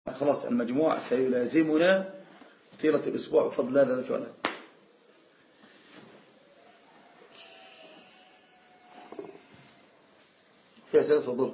خلاص المجموع سيلازمنا طيلة الأسبوع بفضل الله جل وعلا. في أسئلة تفضل.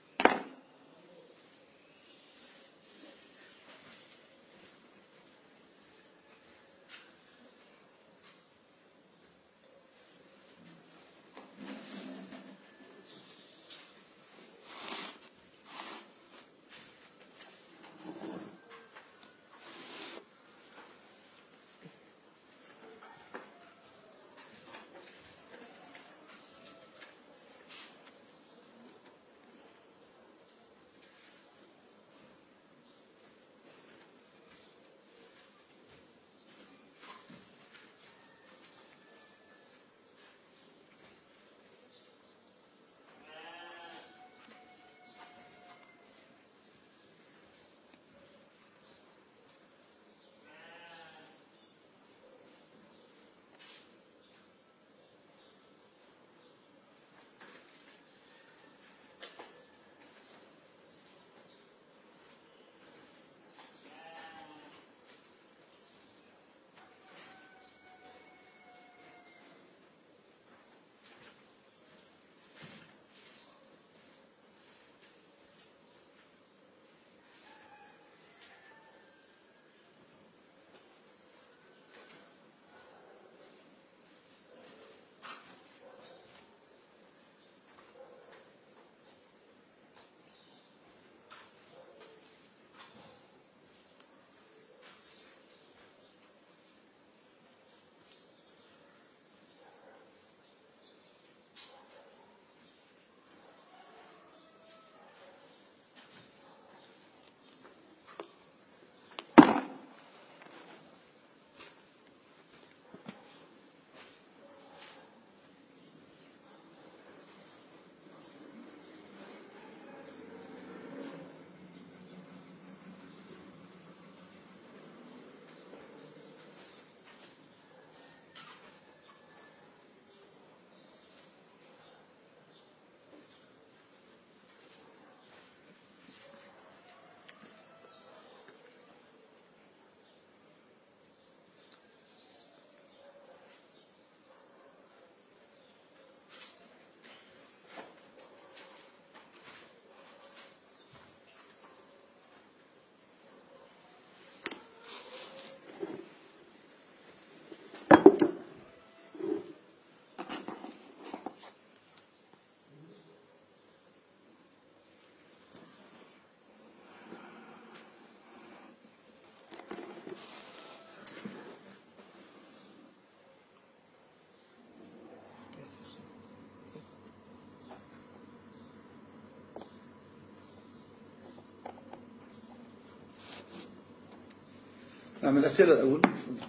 نعم الأسئلة الأول.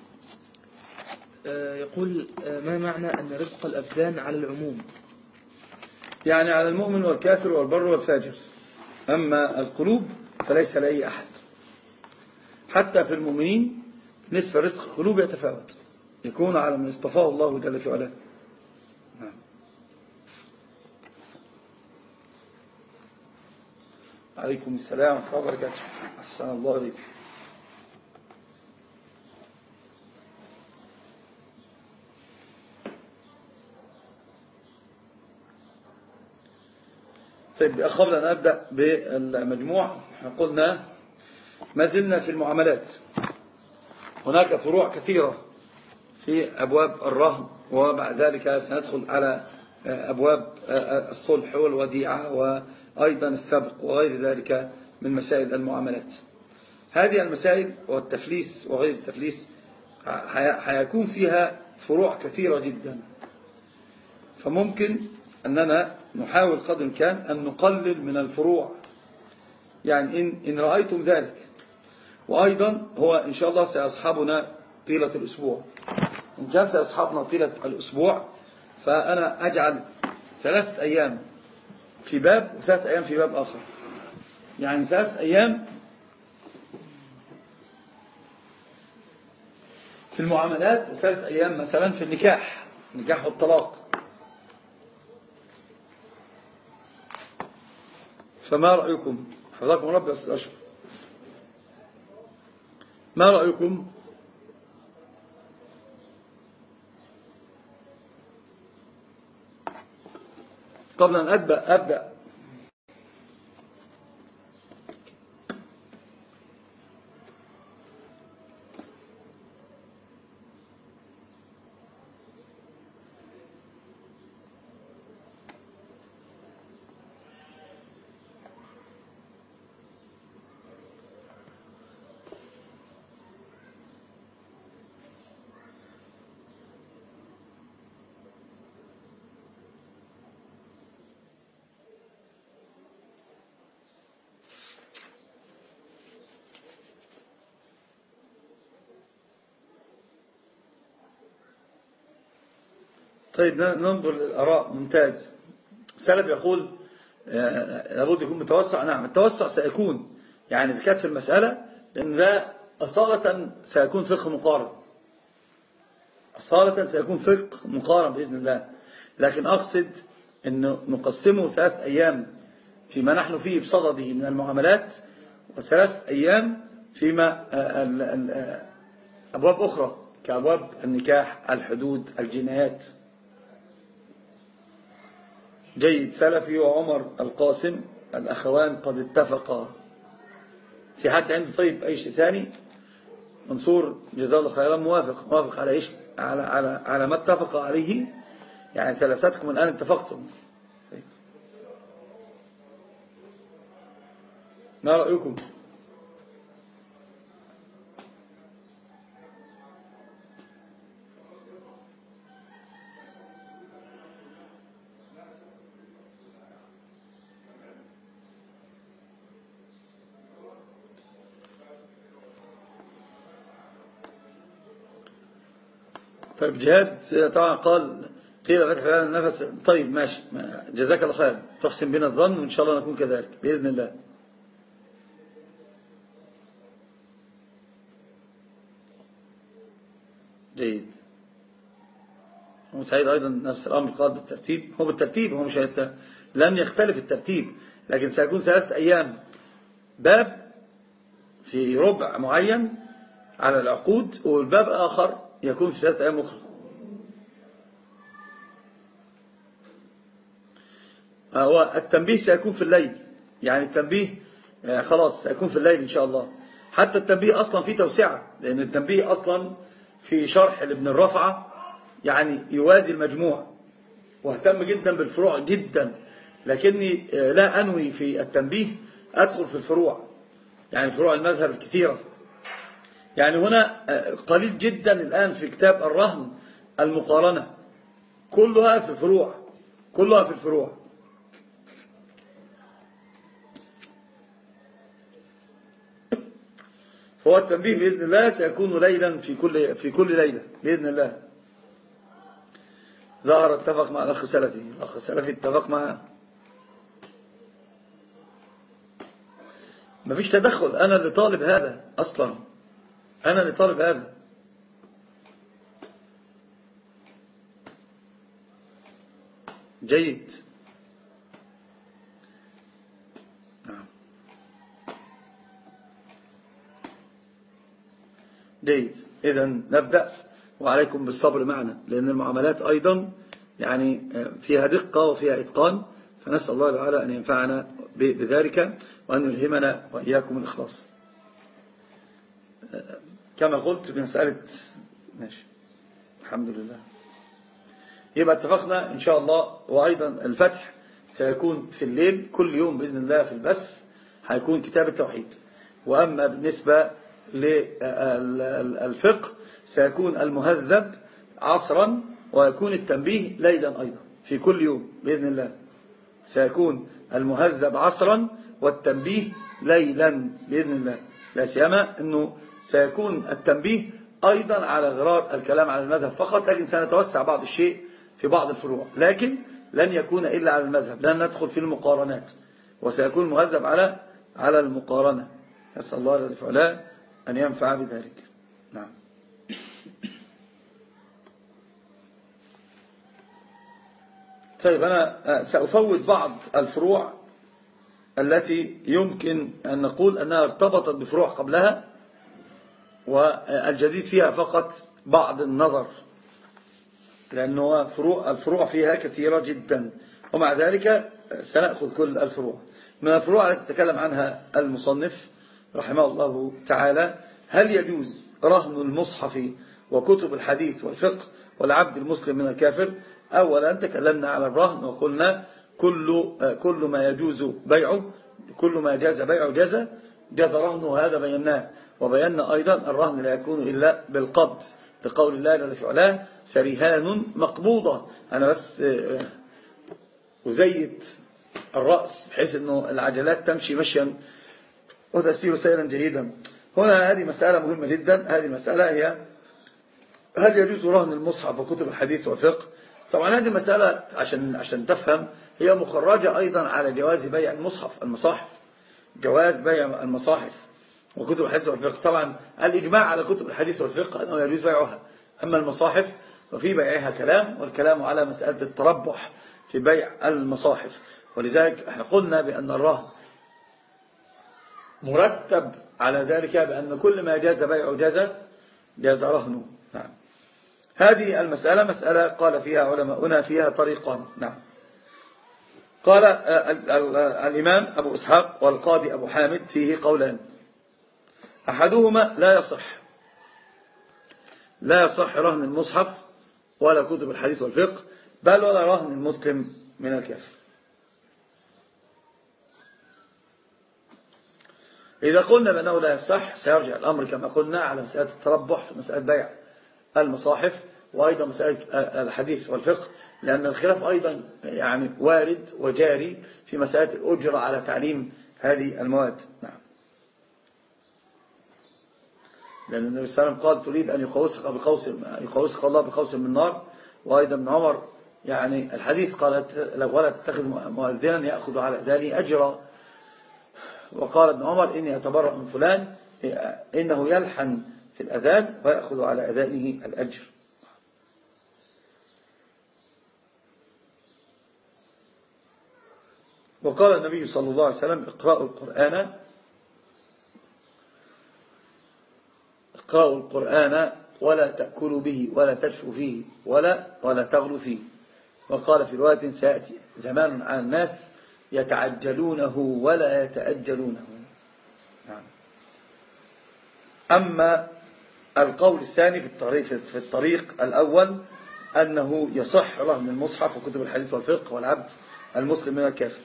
يقول ما معنى أن رزق الأبدان على العموم؟ يعني على المؤمن والكافر والبر والفاجر، أما القلوب فليس لأي أحد. حتى في المؤمنين نسبة رزق القلوب يتفاوت، يكون على من اصطفاه الله جل في علاه. نعم. عليكم السلام ورحمة الله وبركاته. أحسن الله إليك. طيب قبل أن أبدأ بالمجموع، قلنا ما زلنا في المعاملات. هناك فروع كثيرة في أبواب الرهن، وبعد ذلك سندخل على أبواب الصلح والوديعة وأيضا السبق وغير ذلك من مسائل المعاملات. هذه المسائل والتفليس وغير التفليس هيكون فيها فروع كثيرة جدا، فممكن أننا نحاول قدر الإمكان أن نقلل من الفروع، يعني إن رأيتم ذلك. وأيضا هو إن شاء الله سيصحبنا طيلة الأسبوع. إن كان سيصحبنا طيلة الأسبوع فأنا أجعل 3 أيام في باب و3 أيام في باب آخر، يعني 3 أيام في المعاملات و3 أيام مثلا في النكاح والطلاق. فما رأيكم؟ حفظكم ربي أستاذ أشرف. ما رأيكم؟ قبل أن أبدأ طيب ننظر للآراء. ممتاز. سلف يقول لابد يكون متوسع. نعم، التوسع سيكون يعني إذا كانت في المسألة، لأن ده أصالة سيكون فقه مقارن، أصالة سيكون فقه مقارن بإذن الله. لكن أقصد أنه نقسمه 3 أيام فيما نحن فيه بصدده من المعاملات، و3 أيام فيما أبواب أخرى كأبواب النكاح، الحدود، الجنايات. جيد. سلفي وعمر القاسم الأخوان قد اتفقا. في حد عنده طيب أي شيء ثاني؟ منصور جزاه الله خيرا موافق على إيش؟ على ما اتفق عليه، يعني 3 الآن اتفقتم. طيب. ما رأيكم؟ طيب. جهاد طبعا قيل فتح النفس. طيب ماشي، جزاك الله خير. تحسن بنا الظن وإن شاء الله نكون كذلك بإذن الله. جيد. وسعيد أيضا نفس الأمر قال بالترتيب. هو بالترتيب، هو مش لن يختلف الترتيب، لكن سيكون 3 أيام باب في ربع معين على العقود، والباب آخر يكون في 3 أيام أخرى. هو التنبيه سيكون في الليل، يعني التنبيه خلاص سيكون في الليل إن شاء الله. حتى التنبيه أصلا فيه توسعة، لأن التنبيه أصلا في شرح لابن الرفعة يعني يوازي المجموع، واهتم جدا بالفروع جدا، لكني لا أنوي في التنبيه أدخل في الفروع، يعني فروع المذهب الكثيرة. يعني هنا قليل جدا الآن في كتاب الرهن المقارنة، كلها في الفروع، كلها في الفروع. فهو التنبيه بإذن الله سيكون ليلا في كل ليلة بإذن الله. ظهر اتفق مع الأخ سلفي، الأخ سلفي اتفق معه. مفيش تدخل، أنا اللي طالب هذا أصلا، أنا اللي طالب هذا. جيد. جيد. إذن نبدأ، وعليكم بالصبر معنا، لأن المعاملات أيضا يعني فيها دقة وفيها إتقان، فنسأل الله تعالى أن ينفعنا بذلك، وأن يلهمنا وإياكم الإخلاص. كما قلت بمسألة ماشي الحمد لله. يبقى اتفقنا إن شاء الله. وأيضا الفتح سيكون في الليل كل يوم بإذن الله في البث، هيكون كتاب التوحيد. وأما بالنسبة للفقه سيكون المهذب عصرا، ويكون التنبيه ليلا أيضا في كل يوم بإذن الله. سيكون المهذب عصرا والتنبيه ليلا بإذن الله. لا سيما أنه سيكون التنبيه أيضا على غرار الكلام على المذهب فقط، لكن سنتوسع بعض الشيء في بعض الفروع، لكن لن يكون إلا على المذهب، لن ندخل في المقارنات، وسيكون مهذب على المقارنة. نسأل الله العلي أن ينفع بذلك. نعم. طيب، أنا سأفوت بعض الفروع التي يمكن أن نقول أنها ارتبطت بفروع قبلها، والجديد فيها فقط بعض النظر، لأنه الفروع فيها كثيرة جدا، ومع ذلك سنأخذ كل الفروع. من الفروع التي تتكلم عنها المصنف رحمه الله تعالى: هل يجوز رهن المصحف وكتب الحديث والفقه والعبد المسلم من الكافر؟ أولا تكلمنا على الرهن وقلنا كل ما يجوز بيعه، كل ما جاز بيعه جاز رهنه، وهذا بيناه. وبينا أيضا الرهن لا يكون إلا بالقبض، لقول الله جل في علاه: فرهان مقبوضة. أنا بس أزيت الرأس بحيث أنه العجلات تمشي مشيا وتسير سيرا جيدا. هنا هذه مسألة مهمة جدا. هذه المسألة هي: هل يجوز رهن المصحف وكتب الحديث والفقه؟ طبعا هذه المسألة عشان تفهم هي مخرجة أيضا على جواز بيع المصاحف، جواز بيع المصاحف وكتب الحديث والفقه. طبعا الإجماع على كتب الحديث والفقه أنه يجوز بيعها، أما المصاحف ففي بيعها كلام، والكلام على مسألة التربح في بيع المصاحف. ولذلك احنا قلنا بأن الرهن مرتب على ذلك، بأن كل ما جاز بيعه جاز رهنه. نعم. هذه المسألة مسألة قال فيها علماؤنا فيها طريقان. نعم. قال الإمام أبو إسحاق والقاضي أبو حامد فيه قولان: أحدهما لا يصح رهن المصحف ولا كتب الحديث والفقه، بل ولا رهن المسلم من الكافر. إذا قلنا بأنه لا يصح سيرجع الأمر كما قلنا على مسألة التربح في مسألة بيع المصاحف، وأيضا مسألة الحديث والفقه، لأن الخلاف أيضا يعني وارد وجاري في مسألة الأجرة على تعليم هذه المواد. نعم. لأن النبي صلى الله عليه وسلم قال: تريد أن يقوسك الله بقوس من نار. وأيضا ابن عمر يعني الحديث قال: ولا تتخذ مؤذنا يأخذ على أذانه أجرا. وقال ابن عمر: إني أتبرأ من فلان إنه يلحن في الأذان ويأخذ على أذانه الأجر. وقال النبي صلى الله عليه وسلم: اقرأوا القرآن ولا تأكلوا به ولا تشفوا فيه ولا تغلوا فيه. وقال في رواية: سيأتي زمان على الناس يتعجلونه ولا يتأجلونه. أما القول الثاني في الطريق الأول أنه يصح رهن المصحف وكتب الحديث والفقه والعبد المسلم من الكافر.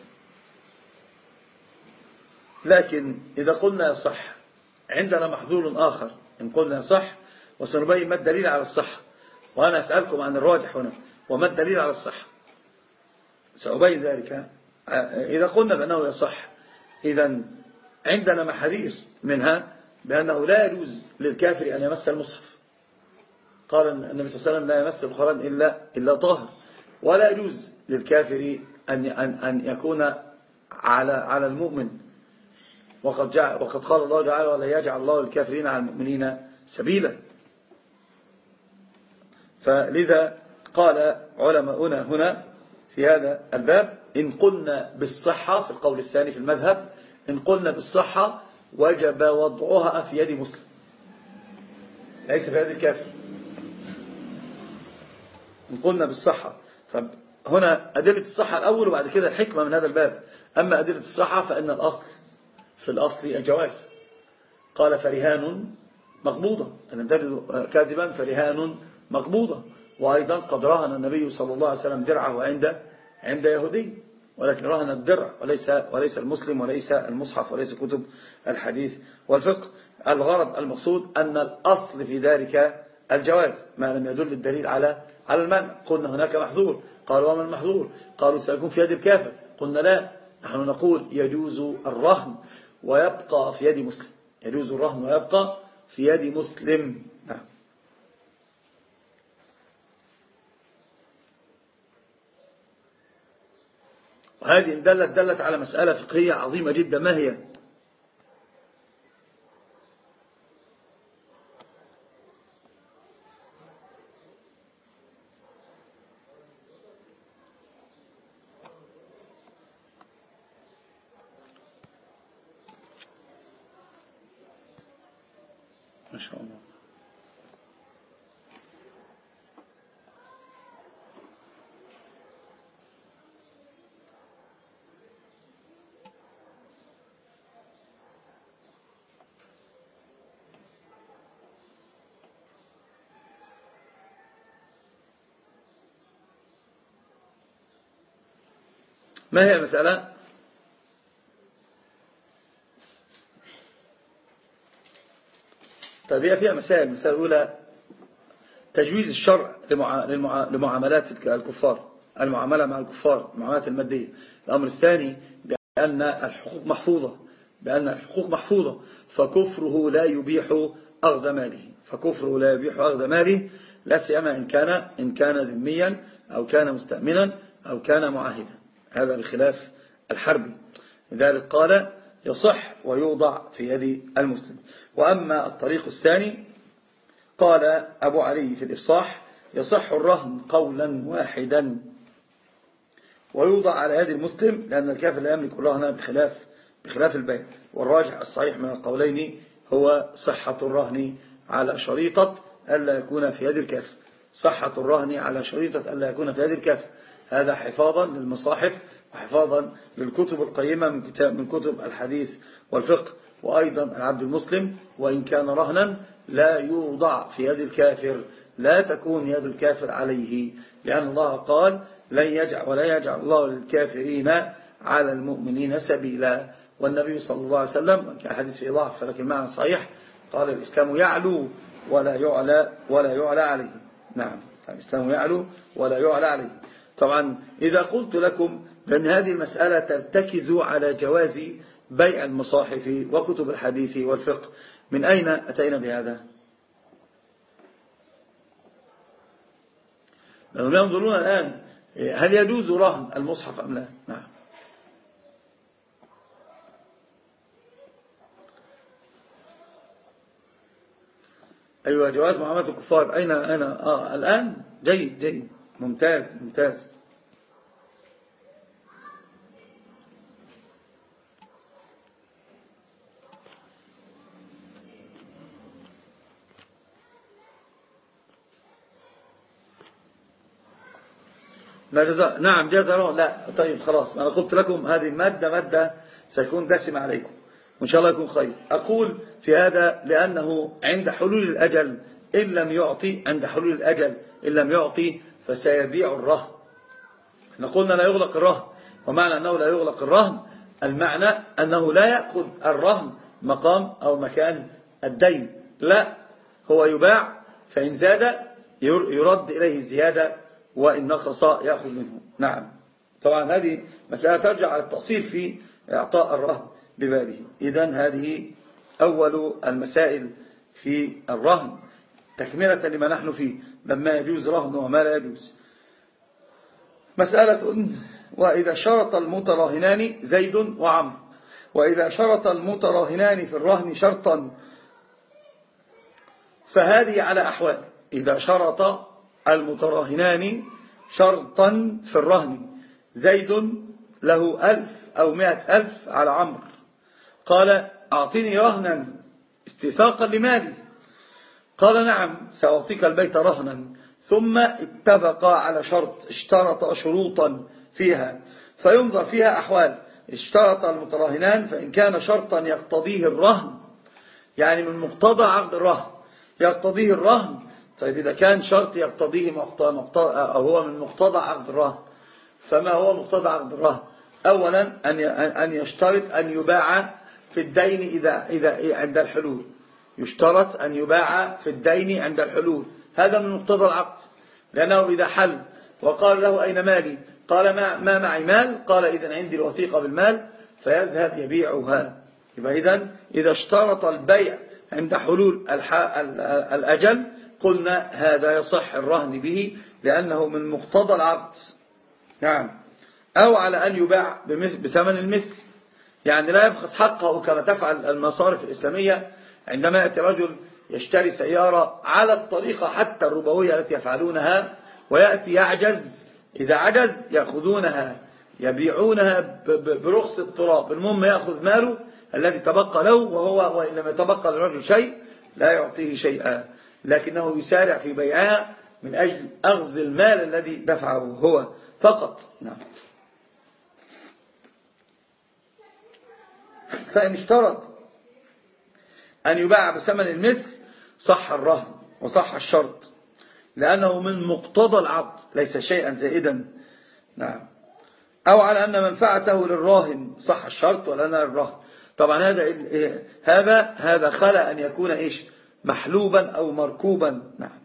لكن إذا قلنا يصح عندنا محظور آخر. إن قلنا يصح وسنبين ما الدليل على الصحة، وأنا أسألكم عن الراجح هنا وما الدليل على الصحة، سأبين ذلك. إذا قلنا بأنه يصح، إذا عندنا محاذير، منها بأنه لا يجوز للكافر أن يمس المصحف. قال النبي صلى الله عليه وسلم: لا يمس القرآن إلا طاهر. ولا يجوز للكافر أن يكون على المؤمن، وقد قال الله تعالى: ولا يجعل الله الكافرين على المؤمنين سبيلا. فلذا قال علماؤنا هنا في هذا الباب: إن قلنا بالصحة، في القول الثاني في المذهب، إن قلنا بالصحة وجب وضعها في يد مسلم ليس في يد الكافر. إن قلنا بالصحة، فهنا أدلة الصحة الأول وبعد كده الحكمة من هذا الباب. أما أدلة الصحة فإن الأصل في الأصل الجواز. قال: فرهان مقبوضة، أن تجد كاذبا فرهان مقبوضة. وأيضا قد رهن النبي صلى الله عليه وسلم درعه عند يهودي، ولكن رهن الدرع وليس المسلم وليس المصحف وليس كتب الحديث والفقه. الغرض المقصود أن الأصل في ذلك الجواز ما لم يدل الدليل على المنع. قلنا هناك محظور. قالوا: وما المحظور؟ قالوا: سيكون في يد الكافر. قلنا: لا، نحن نقول يجوز الرهن ويبقى في يد مسلم. يجوز الرهن ويبقى في يد مسلم. نعم. وهذه إن دلت على مسألة فقهية عظيمة جدا. ما هي؟ ما شاء الله. ما هي المسألة؟ طيب هي فيها مسائل. المسألة الأولى تجويز الشرع لمعاملات الكفار، المعاملة مع الكفار، المعاملات المادية. الأمر الثاني بأن الحقوق محفوظة، فكفره لا يبيح أخذ ماله، لا سيما إن كان ذميا أو كان مستأمنا أو كان معاهدا، هذا بخلاف الحرب. لذلك قال يصح ويوضع في يد المسلم. وأما الطريق الثاني قال أبو علي في الإفصاح يصح الرهن قولا واحدا ويوضع على يد المسلم، لأن الكافر لا يملك الرهن بخلاف البيع. والراجح الصحيح من القولين هو صحة الرهن على شريطة ألا يكون في يد الكافر، صحة الرهن على شريطة ألا يكون في يد الكافر. هذا حفاظا للمصاحف وحفاظا للكتب القيمة من كتب الحديث والفقه. وأيضا العبد المسلم وإن كان رهنا لا يوضع في يد الكافر، لا تكون يد الكافر عليه، لأن الله قال ولا يجعل الله للكافرين على المؤمنين سبيلا. والنبي صلى الله عليه وسلم كحديث في ضعف فلكن المعنى صحيح قال الإسلام يعلو ولا يعلى عليه. نعم، الإسلام يعلو ولا يعلى عليه. طبعا إذا قلت لكم بأن هذه المسألة ترتكز على جواز بيع المصاحف وكتب الحديث والفقه، من أين أتينا بهذا؟ لأنهم ينظرون الآن هل يجوز رهن المصحف أم لا؟ نعم. أيوة، جواز معاملة الكفار. أين الآن؟ جيد ممتاز. نعم جاز رهن. لا طيب خلاص، أنا قلت لكم هذه المادة سيكون دسم عليكم وإن شاء الله يكون خير. أقول في هذا لأنه عند حلول الأجل إن لم يعطي فسيبيع الرهن. احنا قلنا لا يغلق الرهن، ومعنى أنه لا يغلق الرهن المعنى أنه لا يأخذ الرهن مقام أو مكان الدين، لا، هو يباع فإن زاد يرد إليه الزيادة وإن نقص يأخذ منه. نعم، طبعا هذه مسألة ترجع على التأصيل في إعطاء الرهن ببابه. إذن هذه أول المسائل في الرهن تكملة لما نحن فيه، لما يجوز رهن وما لا يجوز. مسألة وإذا شرط المتراهنان زيد وعمرو، وإذا شرط المتراهنان في الرهن شرطا فهذه على أحوال. إذا شرط المتراهنان شرطا في الرهن، زيد له 1000 أو 100,000 على عمرو، قال أعطيني رهنا استيثاقا لمالي، قال نعم سأعطيك البيت رهنا، ثم اتفقا على شرط، اشترط شروطا فيها، فينظر فيها أحوال. اشترط المتراهنان فإن كان شرطا يقتضيه الرهن، يعني من مقتضى عقد الرهن يقتضيه الرهن. طيب إذا كان شرط يقتضيه أو هو من مقتضى عقد الرهن، فما هو مقتضى عقد الرهن؟ أولا أن يشترط أن يباع في الدين إذا عند الحلول، يشترط أن يباع في الدين عند الحلول، هذا من مقتضى العقد. لأنه إذا حل وقال له أين مالي؟ قال ما معي مال، قال إذن عندي الوثيقة بالمال، فيذهب يبيعها. يبقى إذا اشترط البيع عند حلول الأجل قلنا هذا يصح الرهن به لأنه من مقتضى العقد. نعم، أو على أن يباع بثمن المثل، يعني لا يبخس حقه كما تفعل المصارف الإسلامية عندما يأتي رجل يشتري سيارة على الطريقة حتى الربوية التي يفعلونها، ويأتي يعجز، إذا عجز يأخذونها يبيعونها برخص التراب، المهم يأخذ ماله الذي تبقى له، وإن لم يتبقى للرجل شيء لا يعطيه شيئا، لكنه يسارع في بيعها من أجل أخذ المال الذي دفعه هو فقط. نعم. فإن اشترط أن يباع بثمن المثل صح الرهن وصح الشرط، لأنه من مقتضى العقد ليس شيئا زائدا. نعم. أو على أن منفعته للراهن صح الشرط ولنا الرهن. طبعا هذا خلى أن يكون إيش محلوبا أو مركوبا. نعم.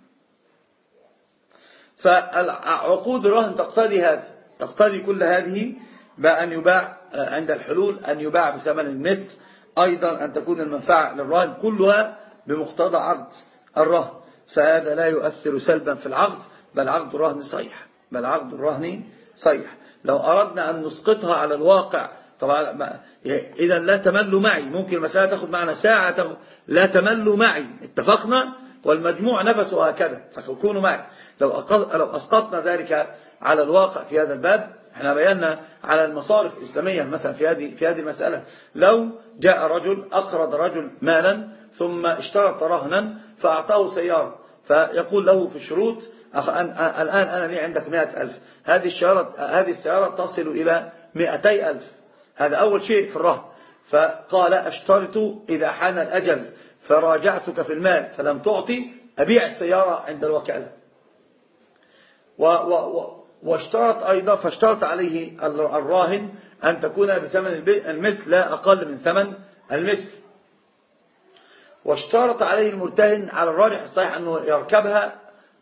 فعقود الرهن تقتضي هذا، تقتضي كل هذه بأن يباع عند الحلول، أن يباع بثمن المثل، أيضا أن تكون المنفعة للراهن، كلها بمقتضى عقد الرهن. فهذا لا يؤثر سلبا في العقد، بل عقد الرهن صحيح، بل عقد الرهن صحيح. لو أردنا أن نسقطها على الواقع طبعا إذا لا تملوا معي، ممكن المسألة تأخذ معنا ساعة، لا تملوا معي، اتفقنا والمجموع نفسه هكذا، فكونوا معي. لو أسقطنا ذلك على الواقع في هذا الباب، احنا بينا على المصارف الإسلامية مثلا في هذه المسألة، لو جاء رجل أقرض رجل مالا ثم اشترط رهنا فأعطاه سيارة، فيقول له في الشروط الآن أنا لي عندك 100,000، هذه السيارة تصل إلى 200,000. هذا أول شيء في الرهن. فقال اشترط إذا حان الأجل فراجعتك في المال فلم تعطي أبيع السيارة عند الوكالة. واشترط أيضا، فاشترط عليه الراهن أن تكون بثمن المثل لا أقل من ثمن المثل. واشترط عليه المرتهن على الراجح الصحيح أنه يركبها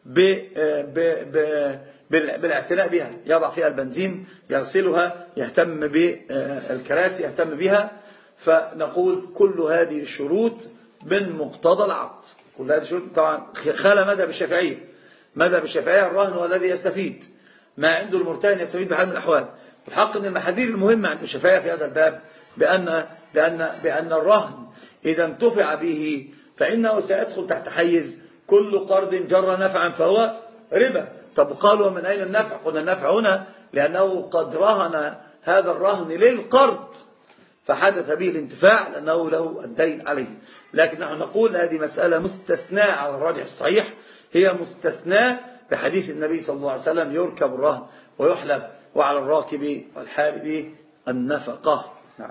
بالاعتناء بها، يضع فيها البنزين، يغسلها، يهتم بالكراسي، يهتم بها. فنقول كل هذه الشروط من مقتضى العقد، كل هذه الشروط. طبعا خلى مذهب الشافعية، مذهب الشافعية الراهن هو الذي يستفيد، ما عنده المرتهن يستفيد بحال من الأحوال. الحق أن المحاذير المهمة عند الشافعية في هذا الباب بأن الرهن إذا انتفع به فإنه سيدخل تحت حيز كل قرض جر نفعا فهو ربا. طب قالوا من أين النفع؟ قلنا النفع هنا لأنه قد رهن هذا الرهن للقرض فحدث به الانتفاع لأنه له الدين عليه. لكن نحن نقول هذه مسألة مستثناء على الراجح الصحيح، هي مستثناء بحديث النبي صلى الله عليه وسلم يركب الرهن ويحلب وعلى الراكب والحالب النفقة. نعم.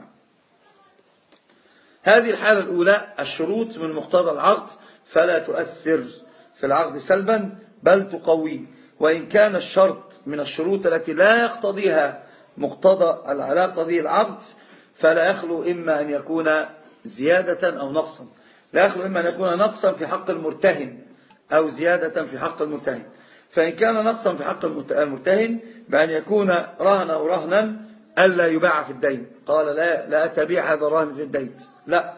هذه الحالة الأولى الشروط من مقتضى العقد فلا تؤثر في العقد سلبا بل تقويه، وإن كان الشرط من الشروط التي لا يقتضيها لا يقتضي العقد فلا يخلو إما أن يكون زيادة أو نقصا، لا يخلو إما أن يكون نقصا في حق المرتهن أو زيادة في حق المرتهن. فإن كان نقصا في حق المرتهن بأن يكون رهنا ألا يباع في الدين، قال لا تبيع هذا الرهن في الدين، لا،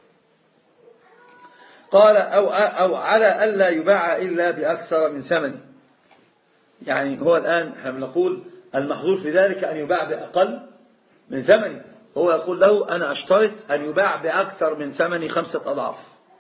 قال أو على ألا يباع إلا بأكثر من ثمنه. يعني هو الآن احنا بنقول المحظور في ذلك أن يباع بأقل من ثمنه، هو يقول له أنا أشترط أن يباع بأكثر من ثمني 5 أضعاف.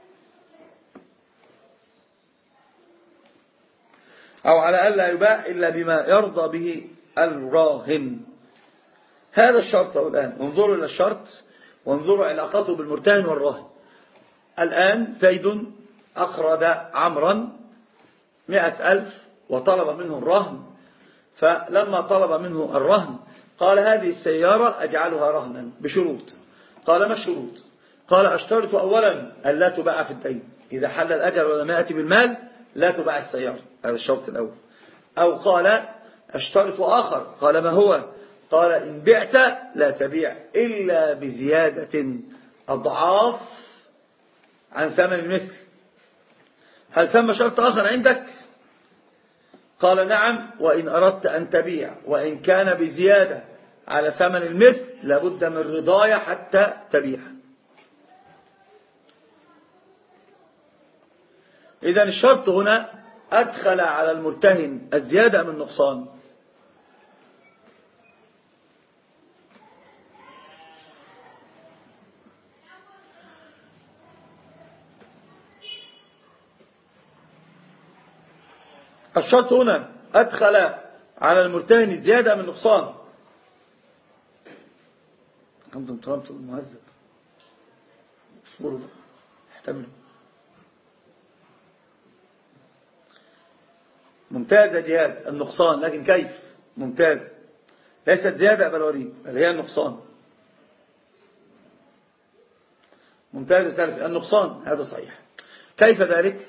أو على ألا يباع إلا بما يرضى به الراهن. هذا الشرط. الآن انظروا إلى الشرط وانظروا علاقته بالمرتهن والراهن. الآن زيد أقرض عمرا 100,000 وطلب منه الرهن، فلما طلب منه الرهن قال هذه السيارة أجعلها رهنا بشروط. قال ما الشروط؟ قال أشترط أولا أن لا تباع في الدين، إذا حل الأجل ولم يأتي بالمال لا تباع السيارة، هذا الشرط الأول. أو قال أشترط آخر، قال ما هو؟ قال إن بعت لا تبيع إلا بزيادة أضعاف عن ثمن المثل. هل ثم شرط آخر عندك؟ قال نعم، وإن أردت أن تبيع وإن كان بزيادة على ثمن المثل لابد من رضايا حتى تبيع. إذن الشرط هنا أدخل على المرتهن الزيادة من النقصان. الشرط هنا أدخل على المرتهن الزيادة من النقصان. أنتم طلبتوا المهذب، اصبروا احتملوا. ممتازة جهاد النقصان، لكن كيف ممتاز؟ ليست زيادة بل وريد، بل هي النقصان. ممتاز سلفي النقصان، هذا صحيح. كيف ذلك؟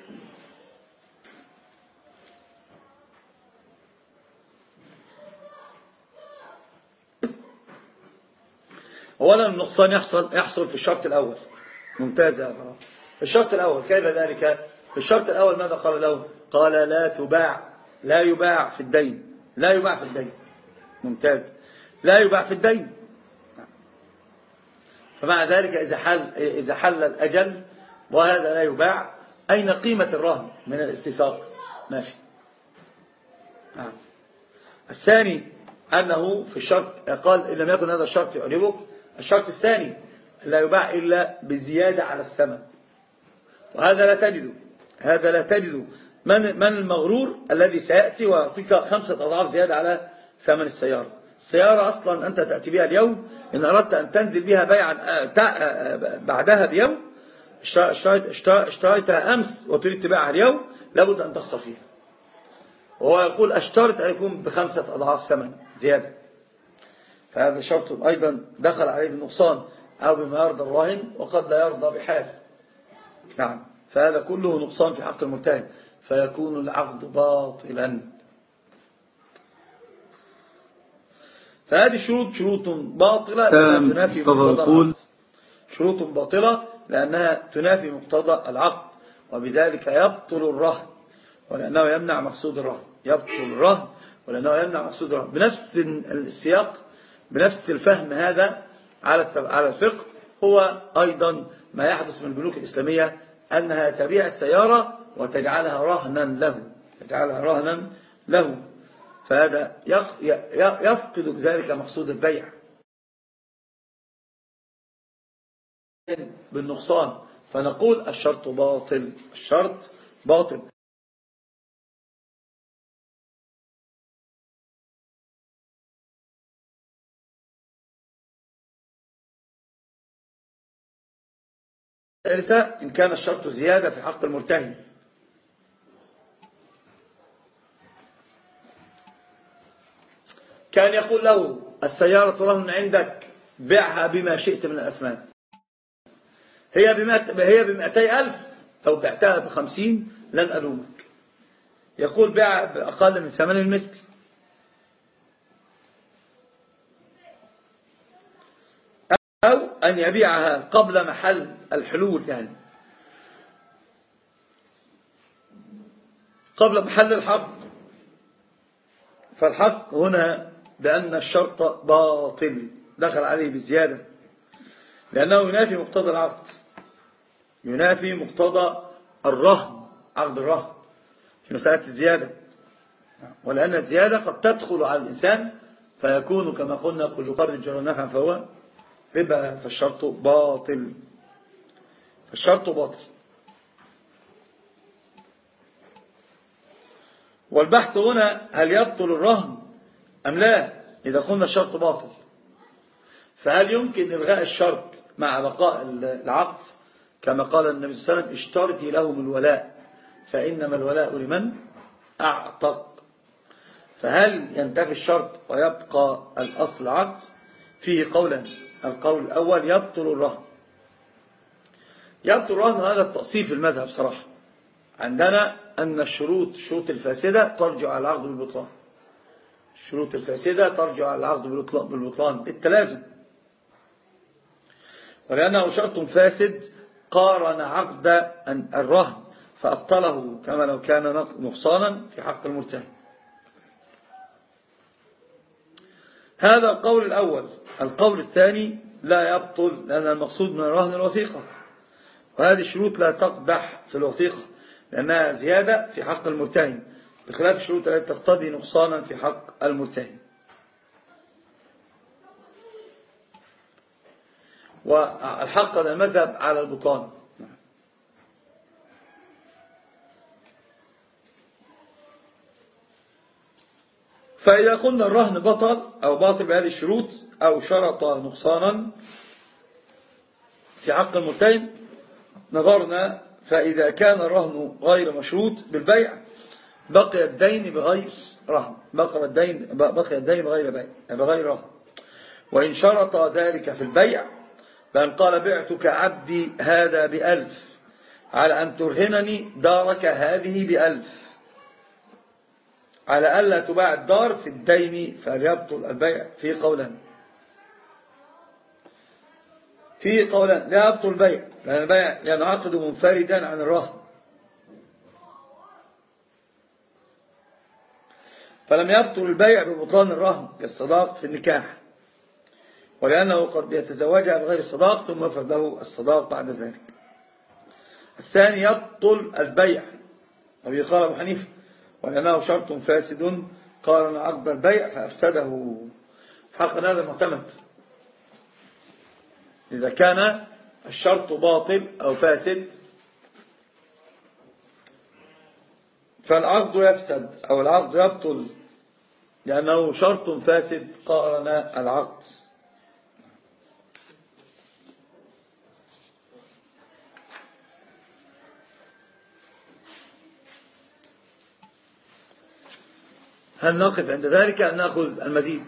أولا النقصان يحصل في الشرط الأول. ممتاز يا أبرا. الشرط الأول كيف ذلك؟ في الشرط الأول ماذا قال له؟ قال لا يباع في الدين. لا يباع في الدين. ممتاز. لا يباع في الدين. فمع ذلك إذا حل الأجل وهذا لا يباع، أين قيمة الرهن من الاستيثاق؟ ماشي. الثاني أنه في الشرط قال إن لم يكن هذا الشرط يعجبك، الشرط الثاني لا يباع إلا بزيادة على الثمن، وهذا لا تجده. من المغرور الذي سيأتي ويعطيك 5 أضعاف زيادة على ثمن السيارة؟ السيارة أصلا أنت تأتي بها اليوم، إن أردت أن تنزل بها بيعا بعدها بيوم، اشتريتها أمس وتريد تبيعها اليوم، لابد أن تخسر فيها. وهو يقول أشترط أن يكون ب5 أضعاف ثمن زيادة. فهذا شرط أيضا دخل عليه بالنقصان أو بما يرضى الراهن وقد لا يرضى بحال. نعم. فهذا كله نقصان في حق المرتهن، فيكون العقد باطلا. فهذه شروط باطلة لأنها تنافي مقتضى العقد. شروط باطلة لأنها تنافي مقتضى العقد، وبذلك يبطل الرهن، ولأنه يمنع مقصود الرهن. يبطل الرهن ولأنه يمنع مقصود الرهن. بنفس السياق، بنفس الفهم هذا على الفقه، هو أيضا ما يحدث من البنوك الإسلامية، أنها تبيع السيارة وتجعلها رهنا له. فهذا يفقد بذلك مقصود البيع بالنقصان. فنقول الشرط باطل. الثالثة إن كان الشرط زيادة في حق المرتهن. كان يقول له السيارة رهن عندك، بيعها بما شئت من الأثمان، هي ب200,000 أو بعتها ب50 لن ألومك. يقول بيع بأقل من ثمن المثل. أو أن يبيعها قبل محل الحلول، يعني قبل محل الحق. فالحق هنا بأن الشرط باطل دخل عليه بالزيادة، لأنه ينافي مقتضى العقد، ينافي مقتضى الرهن، عقد الرهن في مسألة الزيادة. ولأن الزيادة قد تدخل على الإنسان فيكون كما قلنا كل قرض جرى نفعا فهو ربا. فالشرط باطل. والبحث هنا هل يبطل الرهن أم لا؟ إذا قلنا الشرط باطل، فهل يمكن إلغاء الشرط مع بقاء العقد؟ كما قال النبي صلى الله عليه وسلم اشترطي لهم الولاء فإنما الولاء لمن أعتق. فهل ينتفي الشرط ويبقى الأصل العقد؟ فيه قولان. القول الأول يبطل الرهن، هذا التأصيل في المذهب صراحة. عندنا أن الشروط الفاسدة ترجع على العقد بالبطلان. الشروط الفاسدة ترجع على العقد بالبطلان بالتلازم، ولأنه شرط فاسد قارن عقد الرهن فأبطله كما لو كان نقصانا في حق المرتهن. هذا القول الأول. القول الثاني لا يبطل، لأن المقصود من الرهن الوثيقة، وهذه الشروط لا تقدح في الوثيقة لأنها زيادة في حق المرتهن، بخلاف الشروط التي تقتضي نقصانا في حق المرتهن. والحق المذهب على البطلان. فإذا قلنا الرهن بطل أو باطل بهذه الشروط أو شرط نقصانا في حق المرتهن، نظرنا فإذا كان الرهن غير مشروط بالبيع بقي الدين بغير رهن، بقي الدين بغير رهن. وإن شرط ذلك في البيع، فإن قال بعتك عبدي هذا ب1000 على أن ترهنني دارك هذه ب1000 على ألا تباع الدار في الدين، فليبطل البيع. في قولان لا يبطل البيع، لأن البيع ينعقد منفردا عن الرهن. فلم يبطل البيع ببطلان الرهن كالصداق في النكاح، ولأنه قد يتزوجها بغير الصداق ثم يفرض له الصداق بعد ذلك. الثاني يبطل البيع، أبي قال أبو حنيفة ولأنه شرط فاسد قارن عقد البيع فأفسده. حقا هذا معتمد، إذا كان الشرط باطل أو فاسد فالعقد يفسد أو العقد يبطل، لأنه شرط فاسد قارن العقد. هل نقف عند ذلك أم نأخذ المزيد؟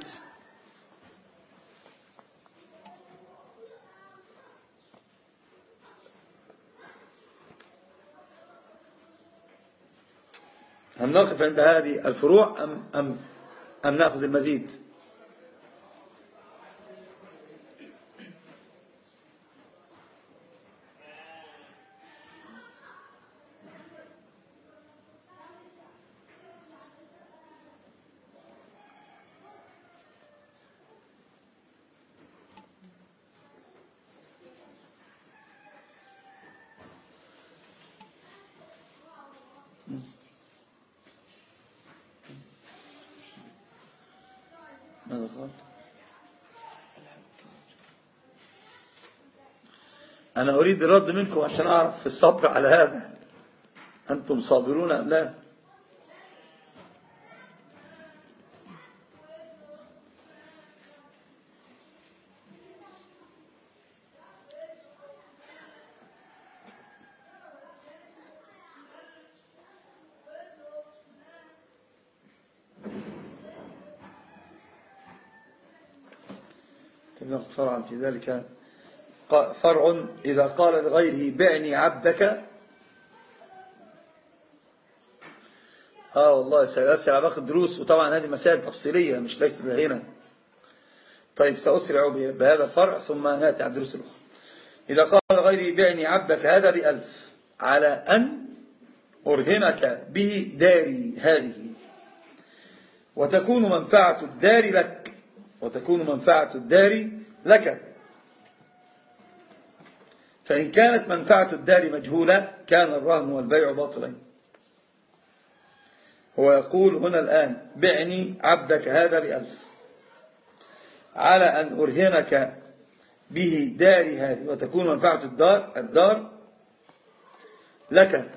هل نقف عند هذه الفروع أم نأخذ المزيد؟ ماذا قال؟ أنا أريد الرد منكم عشان أعرف الصبر على هذا، أنتم صابرون أم لا؟ نأخذ فرعا في ذلك. فرع إذا قال لغيره بعني عبدك، والله سأسرع باخد دروس، وطبعا هذه مسائل تفصيلية مش ليست هنا. طيب سأسرع بهذا الفرع ثم نأتي على الدروس الأخرى. إذا قال لغيره بعني عبدك هذا ب1000 على أن أرهنك به داري هذه، وتكون منفعة الدار لك، فإن كانت منفعة الدار مجهولة كان الرهن والبيع باطلين. هو يقول هنا الآن بعني عبدك هذا ب1000 على أن أرهنك به داري هذه، وتكون منفعة الدار لك.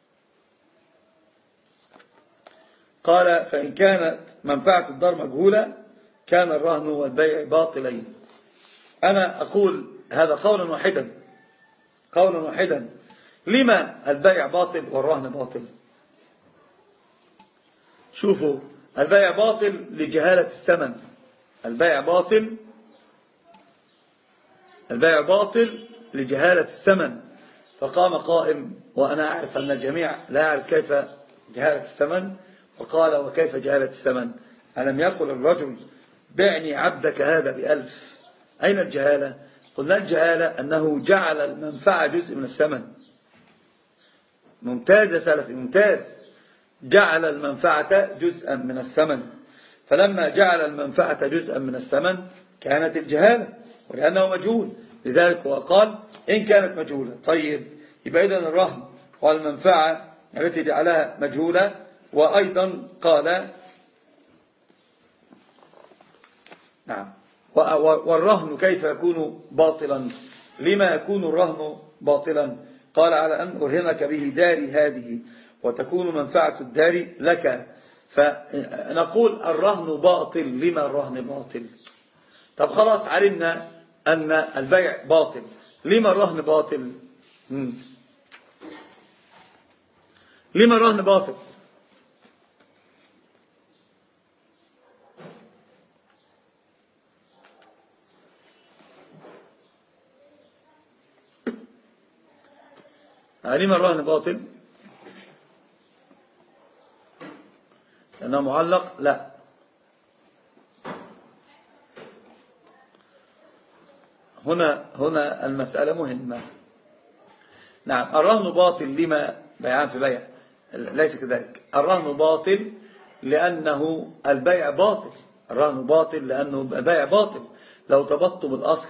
قال فإن كانت منفعة الدار مجهولة كان الرهن والبيع باطلين. أنا أقول هذا قولا واحدا. لما البيع باطل والرهن باطل؟ شوفوا، البيع باطل لجهالة الثمن. البيع باطل لجهالة الثمن. فقام قائم، وأنا أعرف أن الجميع لا يعرف كيف جهالة الثمن، وقال وكيف جهالة الثمن؟ ألم يقل الرجل بعني عبدك هذا ب1000؟ أين الجهالة؟ قلنا الجهالة أنه جعل المنفعة جزء من الثمن. ممتاز يا سلفي، ممتاز. جعل المنفعة جزءا من الثمن، فلما جعل المنفعة جزءا من الثمن كانت الجهالة، ولأنه مجهول. لذلك هو قال إن كانت مجهولة. طيب، يبقى إذن الرهن والمنفعة التي جعلها مجهولة. وأيضا قال نعم، والرهن كيف يكون باطلا؟ لما يكون الرهن باطلا؟ قال على أن أرهنك به داري هذه، وتكون منفعة الدار لك. فنقول الرهن باطل. لما الرهن باطل؟ طب خلاص علمنا أن البيع باطل، لما الرهن باطل؟ لما الرهن باطل؟ فلما الرهن باطل؟ لأنه معلق؟ لا. هنا المسألة مهمة. نعم، الرهن باطل لما بيعان في بيع؟ ليس كذلك. الرهن باطل لأنه البيع باطل. الرهن باطل لأنه البيع باطل. لو تبطوا بالأصل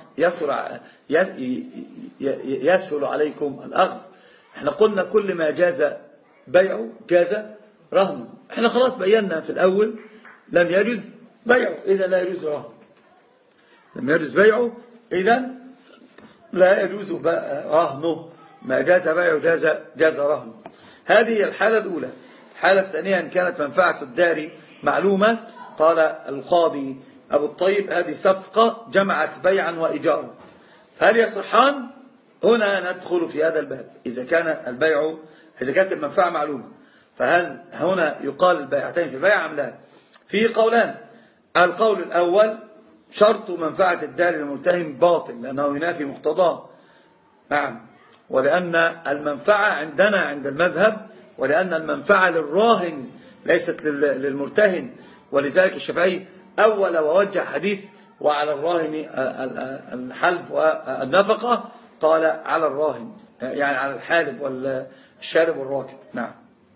يسهل عليكم الأخذ. احنا قلنا كل ما جاز بيعه جاز رهنه. احنا خلاص بينا في الأول لم يجوز بيعه إذا لا يجوز رهنه. لم يجوز بيعه إذا لا يجوز رهنه. ما جاز بيعه جاز رهنه. هذه الحالة الأولى. الحالة الثانية إن كانت منفعة الدار معلومة، قال القاضي أبو الطيب هذه صفقة جمعت بيعا وإيجارا، فهل يصحان؟ هنا ندخل في هذا الباب. إذا كانت المنفعة معلومة، فهل هنا يقال البيعتين في البيع أم لا؟ في قولان. القول الأول شرط منفعة الدار للمرتهن باطل لأنه ينافي مقتضاه. نعم، ولأن المنفعة عندنا عند المذهب، ولأن المنفعة للراهن ليست للمرتهن، ولذلك الشافعي أول ووجه حديث وعلى الراهن الحلب والنفقة، قال على الراهن يعني على الحالب والشارب والراكب. نعم.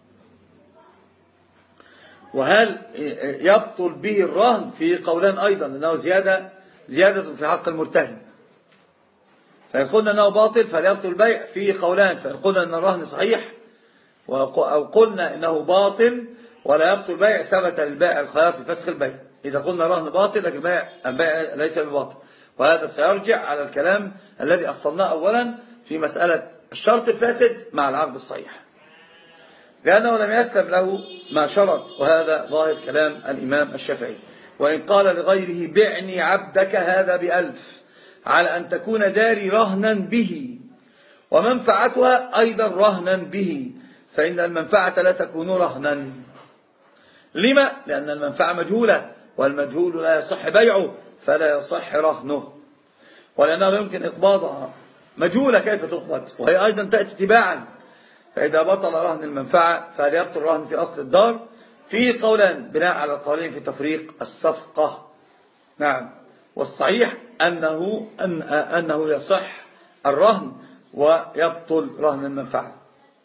وهل يبطل به الرهن؟ في قولان أيضا، لأنه زيادة في حق المرتهن. فإن قلنا أنه باطل فلا يبطل البيع في قولان. فإن قلنا أن الرهن صحيح أو قلنا أنه باطل ولا يبطل البيع، ثبت للبائع الخيار في فسخ البيع. إذا قلنا الرهن باطل لكن البيع ليس بباطل. وهذا سيرجع على الكلام الذي أصلناه أولا في مسألة الشرط الفاسد مع العقد الصحيح، لأنه لم يسلم له ما شرط. وهذا ظاهر كلام الإمام الشافعي. وإن قال لغيره بعني عبدك هذا ب1000 على أن تكون داري رهنا به ومنفعتها أيضا رهنا به، فإن المنفعة لا تكون رهنا. لما؟ لأن المنفعة مجهولة، والمجهول لا يصح بيعه فلا يصح رهنه، ولأنه لا يمكن إقباضها. مجهولة كيف تقبض؟ وهي أيضا تأتي تباعا. فإذا بطل رهن المنفعة فهل يبطل رهن في أصل الدار؟ فيه قولان بناء على القولين في تفريق الصفقة. نعم. والصحيح أنه يصح الرهن ويبطل رهن المنفعة.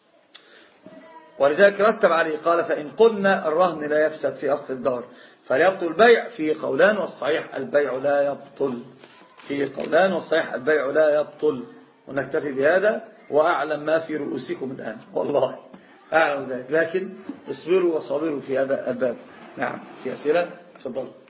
ولذلك رتب عليه قال فإن قلنا الرهن لا يفسد في أصل الدار فليبطل البيع. فيه قولان والصحيح البيع لا يبطل. فيه قولان والصحيح البيع لا يبطل. ونكتفي بهذا، وأعلم ما في رؤوسكم الآن، والله أعلم ذلك، لكن اصبروا وصابروا في هذا الباب. نعم، في أسئلة؟ تفضلوا.